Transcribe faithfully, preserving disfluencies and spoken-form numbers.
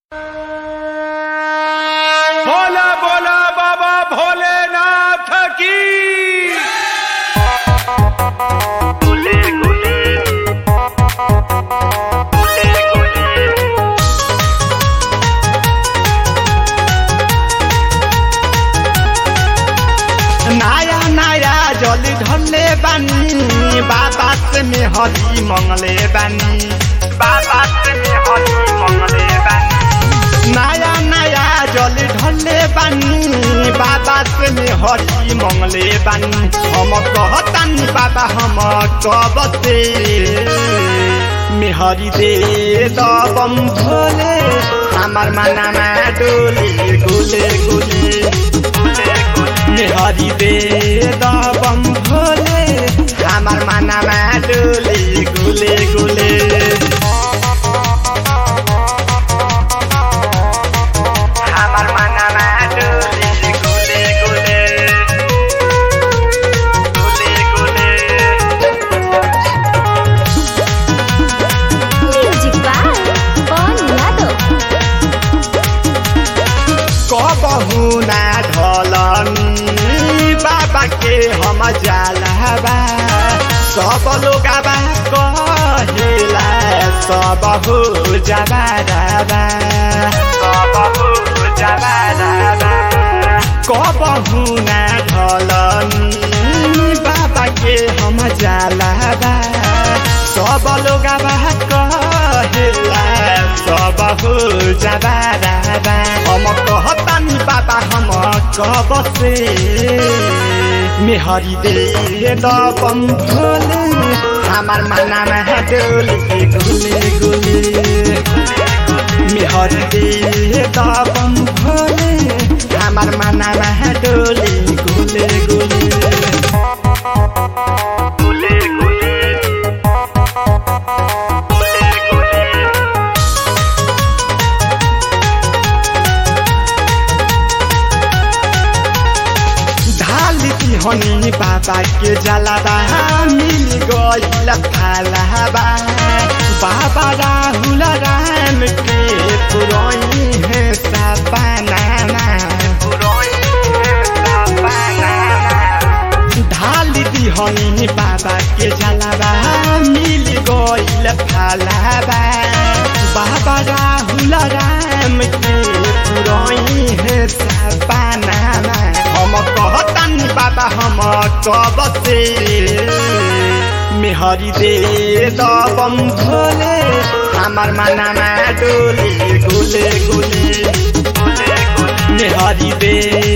बोला बोला बाबा भोलेनाथ की। गुले गुले गुले गुले नया नया जली ढले बानी बाबा से में हरी मंगले बानी बाबा से में हरी मंगले बानी नया नया जली ढले बानी बाबा से में हरी मंगले बानी हम कहतानी बाबा हम कब से मेहरी दे दबम भोले हमार मना में डोले गुले गुले मेहरी दे दबम भोले हमार मना में डोले गुले गुले हमार मना में डोले गुले गुले गुले गुले म्यूजिक बाय पवन यादव। कबहू ना ढलनी बाबा के हम जालबा सब लोग कहेला सब हो जबारबा सब हो जबारबा कबहू ना ढलनी बाबा के हम जालबा सब लोग कहेला सब हो जबारबा हम कहतानी बाबा हम कब से मेहरी दे दबम भोले हमार मना में डोले गुले गुले मेहरी दे दबम भोले हमार मना में डोले गुले गुले गुले गुले गुले गुले ढाली हनी बाबा के जलाबा मिल गईल फालाबा बाबा राहुल राम के पुरई है सपना ढाली हनी बाबा के जलाबा मिल गईल फालाबा बाबा राहुल राम के पुरई है सपना हम कहतानी बाबा हम कब से मेहरी दे दबम भोले हमार मना में डोले गुले गुले मेहरी दे